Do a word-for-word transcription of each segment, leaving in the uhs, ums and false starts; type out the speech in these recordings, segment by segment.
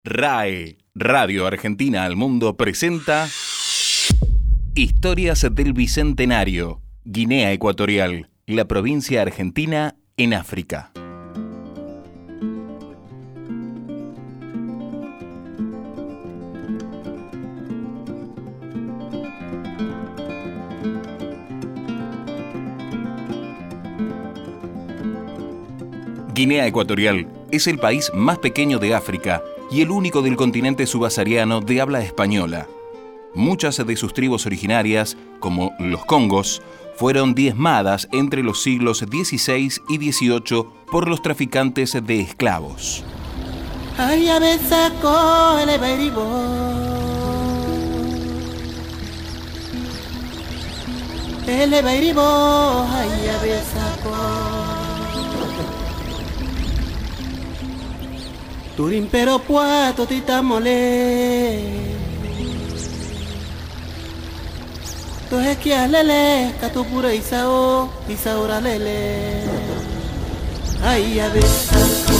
RAE, Radio Argentina al Mundo, presenta Historias del Bicentenario, Guinea Ecuatorial, la provincia argentina en África. Guinea Ecuatorial es el país más pequeño de África y el único del continente subsahariano de habla española. Muchas de sus tribus originarias, como los congos, fueron diezmadas entre los siglos dieciséis y dieciocho por los traficantes de esclavos. Turin pero puato titamole Tu hekia lele Katu pura isao Isaura lele Ay a besako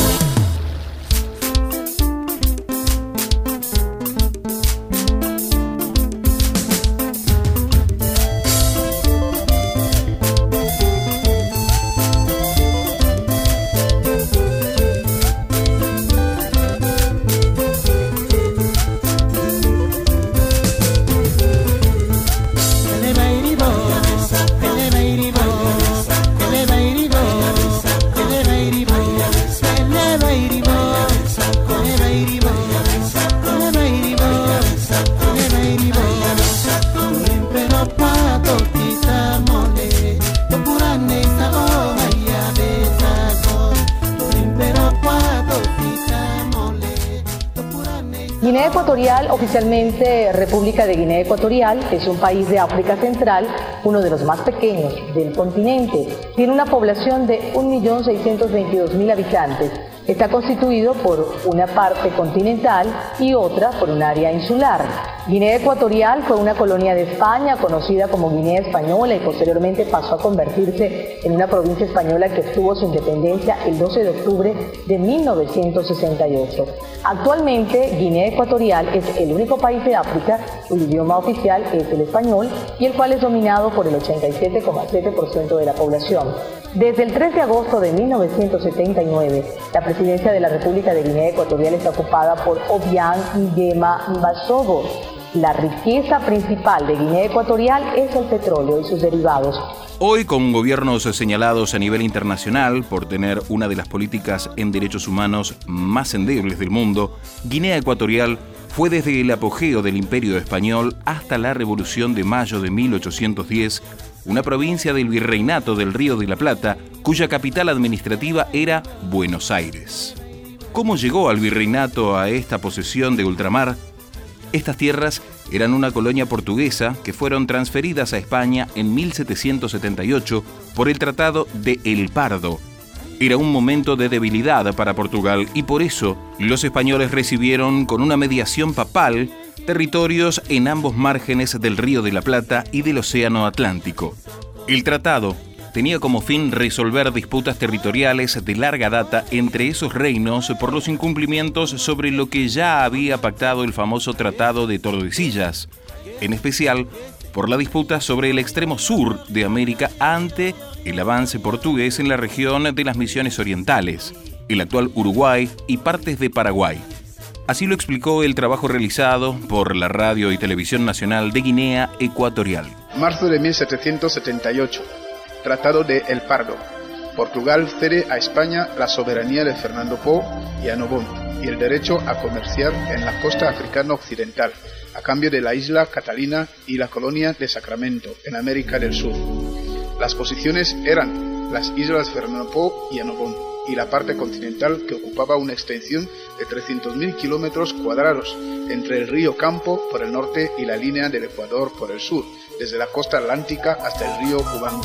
Guinea Ecuatorial, oficialmente República de Guinea Ecuatorial, es un país de África Central, uno de los más pequeños del continente. Tiene una población de un millón seiscientos veintidós mil habitantes. Está constituido por una parte continental y otra por un área insular. Guinea Ecuatorial fue una colonia de España, conocida como Guinea Española, y posteriormente pasó a convertirse en una provincia española que obtuvo su independencia el doce de octubre de mil novecientos sesenta y ocho. Actualmente, Guinea Ecuatorial es el único país de África cuyo idioma oficial es el español y el cual es dominado por el ochenta y siete coma siete por ciento de la población. Desde el tres de agosto de mil novecientos setenta y nueve, la presidencia de la República de Guinea Ecuatorial está ocupada por Obiang Nguema Mbasogo. La riqueza principal de Guinea Ecuatorial es el petróleo y sus derivados. Hoy, con gobiernos señalados a nivel internacional por tener una de las políticas en derechos humanos más endebles del mundo, Guinea Ecuatorial fue desde el apogeo del Imperio Español hasta la Revolución de Mayo de mil ochocientos diez, una provincia del Virreinato del Río de la Plata, cuya capital administrativa era Buenos Aires. ¿Cómo llegó al Virreinato a esta posesión de ultramar? Estas tierras eran una colonia portuguesa que fueron transferidas a España en mil setecientos setenta y ocho por el Tratado de El Pardo. Era un momento de debilidad para Portugal y por eso los españoles recibieron con una mediación papal territorios en ambos márgenes del Río de la Plata y del Océano Atlántico. El tratado tenía como fin resolver disputas territoriales de larga data entre esos reinos por los incumplimientos sobre lo que ya había pactado el famoso Tratado de Tordesillas, en especial por la disputa sobre el extremo sur de América ante el avance portugués en la región de las Misiones Orientales, el actual Uruguay y partes de Paraguay. Así lo explicó el trabajo realizado por la Radio y Televisión Nacional de Guinea Ecuatorial. Marzo de mil setecientos setenta y ocho. Tratado de El Pardo. Portugal cede a España la soberanía de Fernando Po y Anobón y el derecho a comerciar en la costa africana occidental, a cambio de la isla Catalina y la colonia de Sacramento, en América del Sur. Las posiciones eran las islas Fernando Po y Anobón y la parte continental, que ocupaba una extensión de trescientos mil kilómetros cuadrados entre el río Campo por el norte y la línea del Ecuador por el sur, desde la costa atlántica hasta el río Ubangui.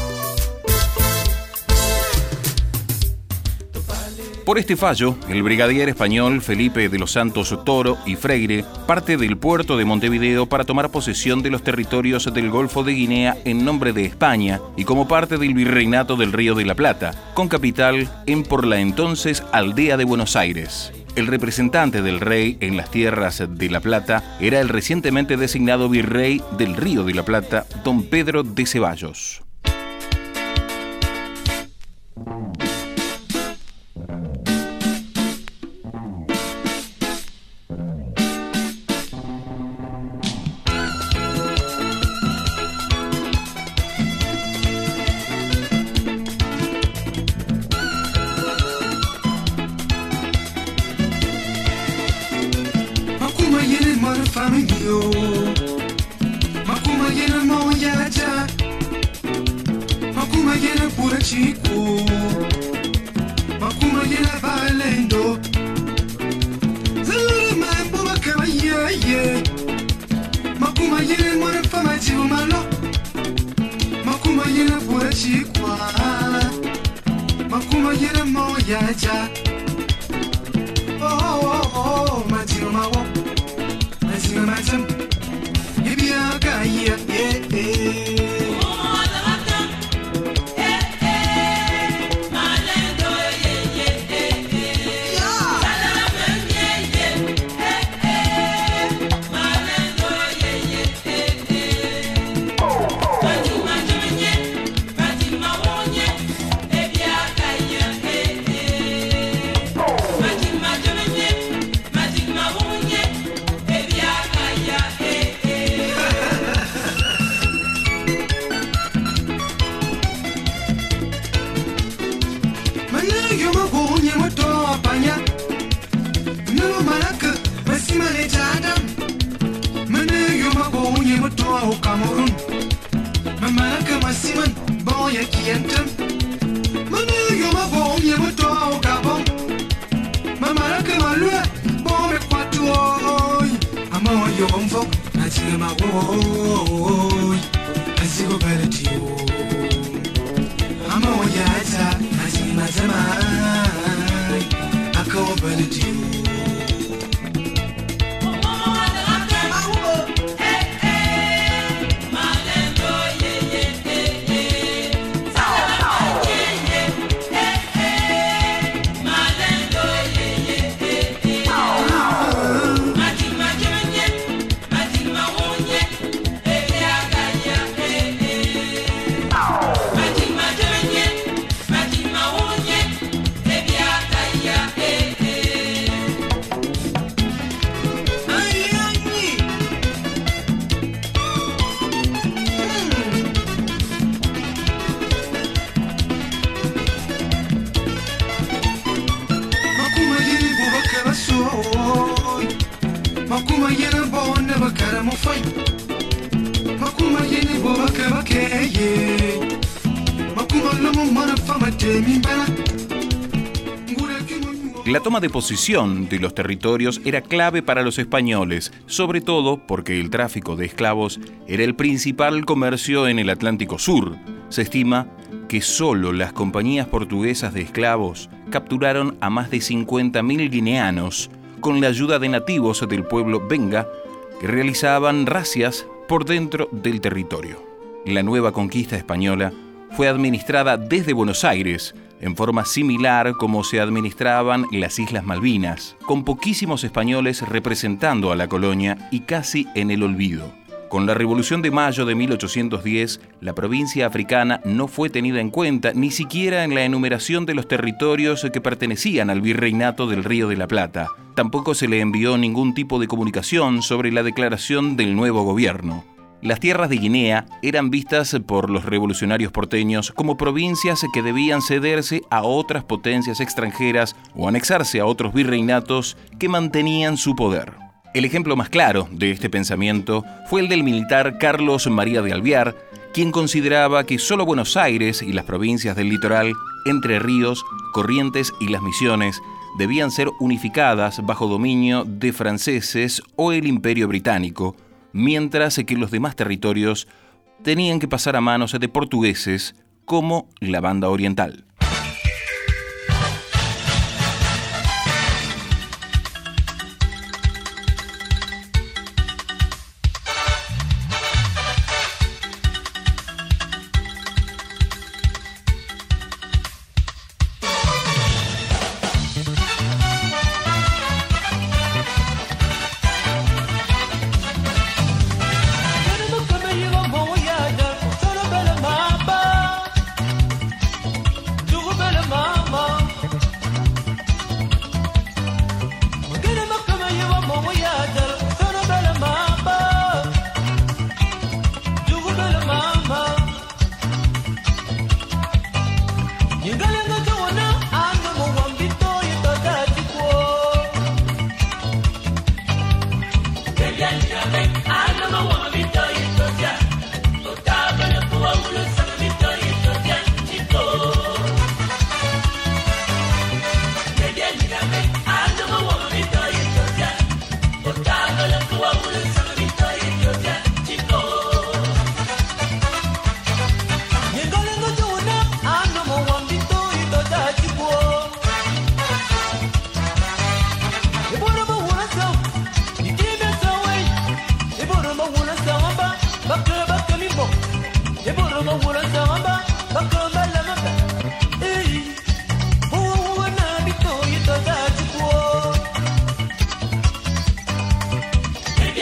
Por este fallo, el brigadier español Felipe de los Santos Toro y Freire parte del puerto de Montevideo para tomar posesión de los territorios del Golfo de Guinea en nombre de España y como parte del Virreinato del Río de la Plata, con capital en por la entonces Aldea de Buenos Aires. El representante del rey en las tierras de La Plata era el recientemente designado virrey del Río de la Plata, don Pedro de Ceballos. Makuma yena moyaja, makuma yena pura chico, makuma yena valendo. Zalura mambo makabaya ye, makuma yena mora fama chiu malo, makuma yena pura chico, makuma yena moyaja. Oh oh oh, machiu mawo. Mazima mazam, ibia kaya eh eh. Oh alaka, eh eh. Malendo eh eh eh eh. Salama eh eh eh eh. Malendo eh eh eh eh. Fatima jamanye, Fatima wonye, ibia kaya eh eh. Fatima jamanye, Fatima wonye. Cameroon, Mamaka Masiman, Boya Kienton, Manu Yuma Bom Yamuto Gabon, Mamaka Malua, Bom Equatoy, Amo Yomfo, Nazima Boy, Nazigo Belletio, Amo Yaza, Nazima Zamai, Ako Belletio. Makuma yena bonne bakara mo fai, makuma yene bo bakara keye, makuma lomo mana fama te mi bana. La toma de posesión de los territorios era clave para los españoles, sobre todo porque el tráfico de esclavos era el principal comercio en el Atlántico Sur. Se estima que solo las compañías portuguesas de esclavos capturaron a más de cincuenta mil guineanos, con la ayuda de nativos del pueblo Benga, que realizaban razias por dentro del territorio. La nueva conquista española fue administrada desde Buenos Aires, en forma similar como se administraban las Islas Malvinas, con poquísimos españoles representando a la colonia y casi en el olvido. Con la Revolución de Mayo de mil ochocientos diez, la provincia africana no fue tenida en cuenta ni siquiera en la enumeración de los territorios que pertenecían al Virreinato del Río de la Plata. Tampoco se le envió ningún tipo de comunicación sobre la declaración del nuevo gobierno. Las tierras de Guinea eran vistas por los revolucionarios porteños como provincias que debían cederse a otras potencias extranjeras o anexarse a otros virreinatos que mantenían su poder. El ejemplo más claro de este pensamiento fue el del militar Carlos María de Alvear, quien consideraba que solo Buenos Aires y las provincias del litoral, Entre Ríos, Corrientes y Las Misiones, debían ser unificadas bajo dominio de franceses o el Imperio Británico, mientras que los demás territorios tenían que pasar a manos de portugueses como la Banda Oriental.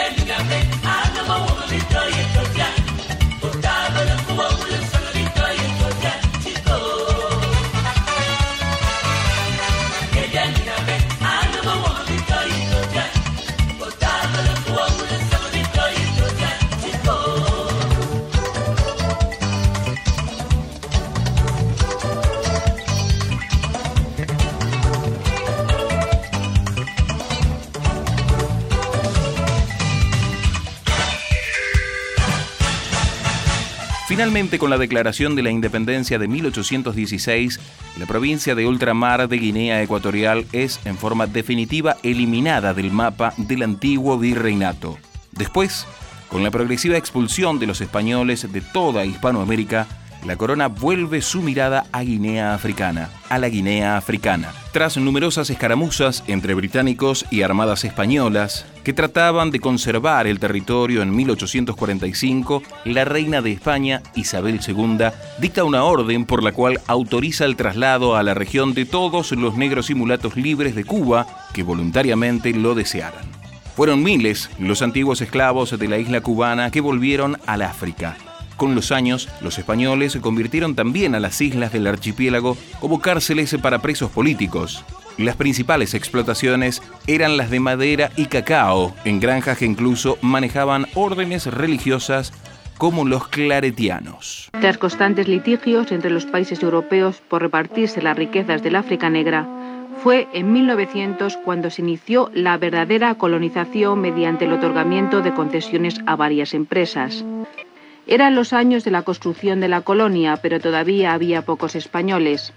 Finalmente, con la declaración de la independencia de mil ochocientos dieciséis, la provincia de ultramar de Guinea Ecuatorial es, en forma definitiva, eliminada del mapa del antiguo virreinato. Después, con la progresiva expulsión de los españoles de toda Hispanoamérica, la corona vuelve su mirada a Guinea Africana, a la Guinea Africana. Tras numerosas escaramuzas entre británicos y armadas españolas que trataban de conservar el territorio en mil ochocientos cuarenta y cinco, la reina de España, Isabel segunda, dicta una orden por la cual autoriza el traslado a la región de todos los negros y mulatos libres de Cuba que voluntariamente lo desearan. Fueron miles los antiguos esclavos de la isla cubana que volvieron al África. Con los años, los españoles convirtieron también a las islas del archipiélago como cárceles para presos políticos. Las principales explotaciones eran las de madera y cacao, en granjas que incluso manejaban órdenes religiosas como los claretianos. Tras constantes litigios entre los países europeos por repartirse las riquezas del África Negra, fue en mil novecientos cuando se inició la verdadera colonización mediante el otorgamiento de concesiones a varias empresas. Eran los años de la construcción de la colonia, pero todavía había pocos españoles.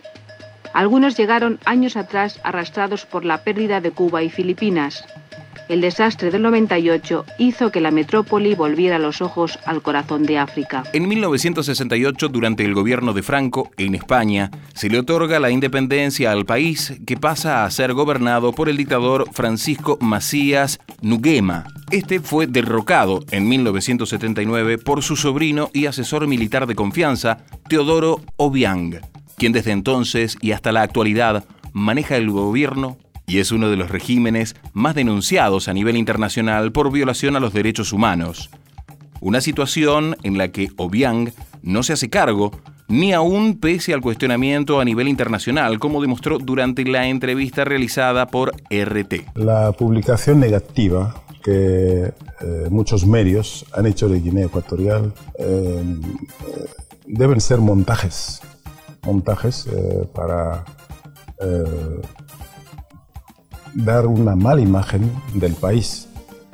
Algunos llegaron años atrás arrastrados por la pérdida de Cuba y Filipinas. El desastre del noventa y ocho hizo que la metrópoli volviera los ojos al corazón de África. En mil novecientos sesenta y ocho, durante el gobierno de Franco, en España, se le otorga la independencia al país, que pasa a ser gobernado por el dictador Francisco Macías Nguema. Este fue derrocado en mil novecientos setenta y nueve por su sobrino y asesor militar de confianza, Teodoro Obiang, quien desde entonces y hasta la actualidad maneja el gobierno y es uno de los regímenes más denunciados a nivel internacional por violación a los derechos humanos. Una situación en la que Obiang no se hace cargo, ni aún pese al cuestionamiento a nivel internacional, como demostró durante la entrevista realizada por R T. La publicación negativa que eh, muchos medios han hecho de Guinea Ecuatorial eh, eh, deben ser montajes, montajes eh, para eh, dar una mala imagen del país,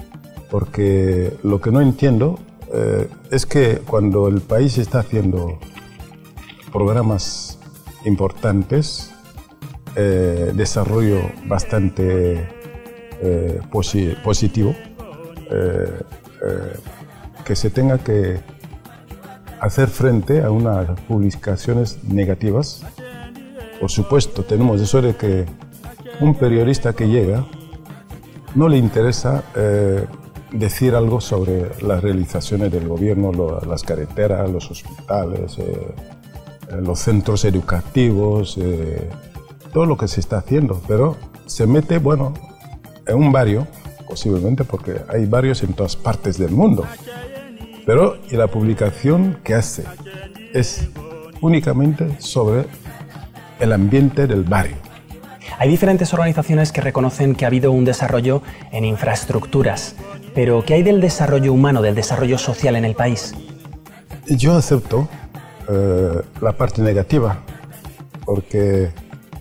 porque lo que no entiendo eh, es que cuando el país está haciendo programas importantes, eh, desarrollo bastante eh, posi- positivo, eh, eh, que se tenga que hacer frente a unas publicaciones negativas. Por supuesto, tenemos eso de que un periodista que llega no le interesa eh, decir algo sobre las realizaciones del gobierno, lo, las carreteras, los hospitales, eh, los centros educativos, eh, todo lo que se está haciendo, pero se mete, bueno, en un barrio, posiblemente porque hay barrios en todas partes del mundo, pero y la publicación que hace es únicamente sobre el ambiente del barrio. Hay diferentes organizaciones que reconocen que ha habido un desarrollo en infraestructuras, pero ¿qué hay del desarrollo humano, del desarrollo social en el país? Yo acepto eh, la parte negativa, porque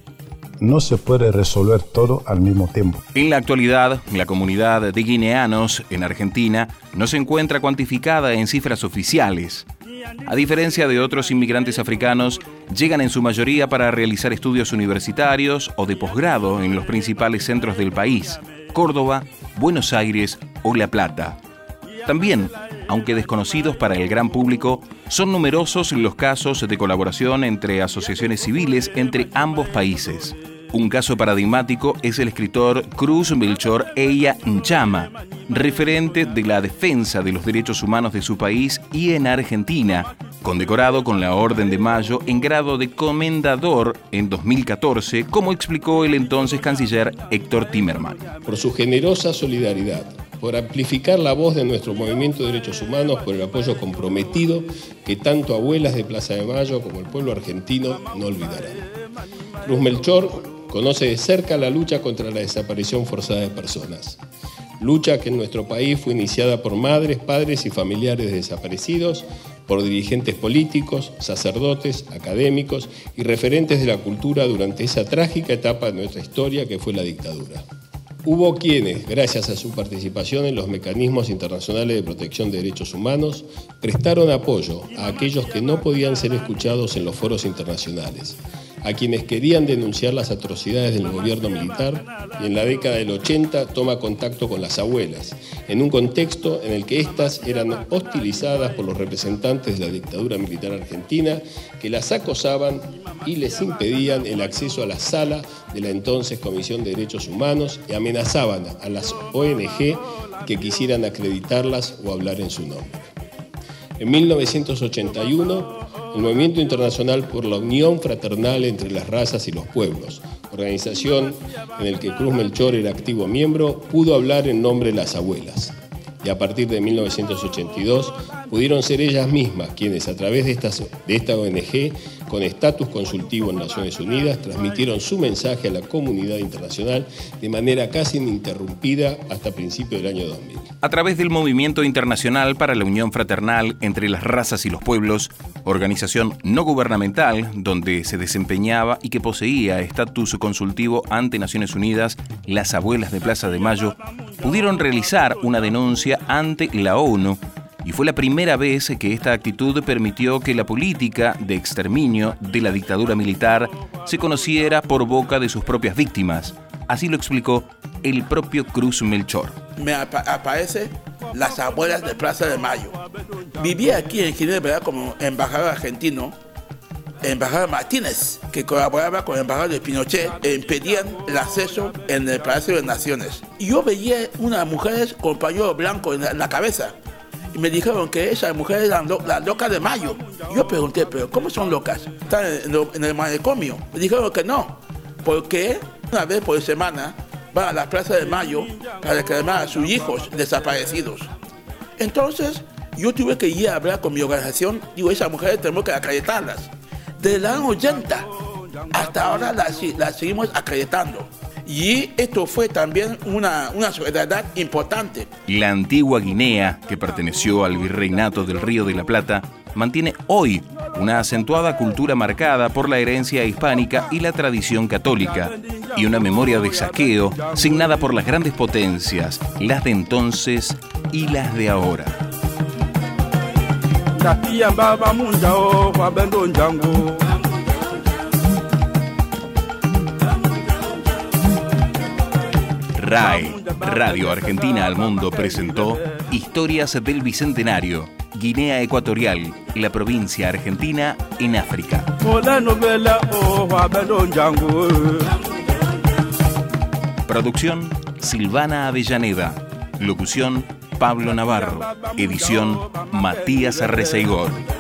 no se puede resolver todo al mismo tiempo. En la actualidad, la comunidad de guineanos en Argentina no se encuentra cuantificada en cifras oficiales. A diferencia de otros inmigrantes africanos, llegan en su mayoría para realizar estudios universitarios o de posgrado en los principales centros del país, Córdoba, Buenos Aires o La Plata. También, aunque desconocidos para el gran público, son numerosos los casos de colaboración entre asociaciones civiles entre ambos países. Un caso paradigmático es el escritor Cruz Melchor Eya Nchama, referente de la defensa de los derechos humanos de su país y en Argentina, condecorado con la Orden de Mayo en grado de comendador en dos mil catorce, como explicó el entonces canciller Héctor Timerman. Por su generosa solidaridad por amplificar la voz de nuestro movimiento de derechos humanos, por el apoyo comprometido que tanto abuelas de Plaza de Mayo como el pueblo argentino no olvidarán. Cruz Melchor conoce de cerca la lucha contra la desaparición forzada de personas. Lucha que en nuestro país fue iniciada por madres, padres y familiares de desaparecidos, por dirigentes políticos, sacerdotes, académicos y referentes de la cultura durante esa trágica etapa de nuestra historia que fue la dictadura. Hubo quienes, gracias a su participación en los mecanismos internacionales de protección de derechos humanos, prestaron apoyo a aquellos que no podían ser escuchados en los foros internacionales, a quienes querían denunciar las atrocidades del gobierno militar, y en la década del ochenta toma contacto con las abuelas, en un contexto en el que éstas eran hostilizadas por los representantes de la dictadura militar argentina, que las acosaban y les impedían el acceso a la sala de la entonces Comisión de Derechos Humanos y amenazaban a las O N G que quisieran acreditarlas o hablar en su nombre. En mil novecientos ochenta y uno, el Movimiento Internacional por la Unión Fraternal entre las Razas y los Pueblos, organización en la que Cruz Melchor era activo miembro, pudo hablar en nombre de las abuelas. Y a partir de mil novecientos ochenta y dos pudieron ser ellas mismas quienes, a través de, estas, de esta O N G, con estatus consultivo en Naciones Unidas, transmitieron su mensaje a la comunidad internacional de manera casi ininterrumpida hasta principios del año dos mil. A través del Movimiento Internacional para la Unión Fraternal entre las Razas y los Pueblos, organización no gubernamental donde se desempeñaba y que poseía estatus consultivo ante Naciones Unidas, las abuelas de Plaza de Mayo pudieron realizar una denuncia ante la ONU, y fue la primera vez que esta actitud permitió que la política de exterminio de la dictadura militar se conociera por boca de sus propias víctimas. Así lo explicó el propio Cruz Melchor. Me apa- aparece las abuelas de Plaza de Mayo. Vivía aquí en Ginebra como embajador argentino, embajador Martínez, que colaboraba con el embajador de Pinochet e impedían el acceso en el Palacio de Naciones. Y yo veía unas mujeres con pañuelo blanco en la, en la cabeza. Y me dijeron que esas mujeres eran lo, las locas de Mayo. Yo pregunté, ¿pero cómo son locas? ¿Están en, en, en el manicomio? Me dijeron que no, porque una vez por semana van a la Plaza de Mayo para reclamar a sus hijos desaparecidos. Entonces, yo tuve que ir a hablar con mi organización. Digo, esas mujeres tenemos que acreditarlas. Desde los años ochenta hasta ahora las, las seguimos acreditando. Y esto fue también una, una solidaridad importante. La antigua Guinea, que perteneció al virreinato del Río de la Plata, mantiene hoy una acentuada cultura marcada por la herencia hispánica y la tradición católica, y una memoria de saqueo signada por las grandes potencias, las de entonces y las de ahora. R A E, Radio Argentina al Mundo, presentó Historias del Bicentenario, Guinea Ecuatorial, la provincia argentina en África. Producción, Silvana Avellaneda. Locución, Pablo Navarro. Edición, Matías Arreceigor.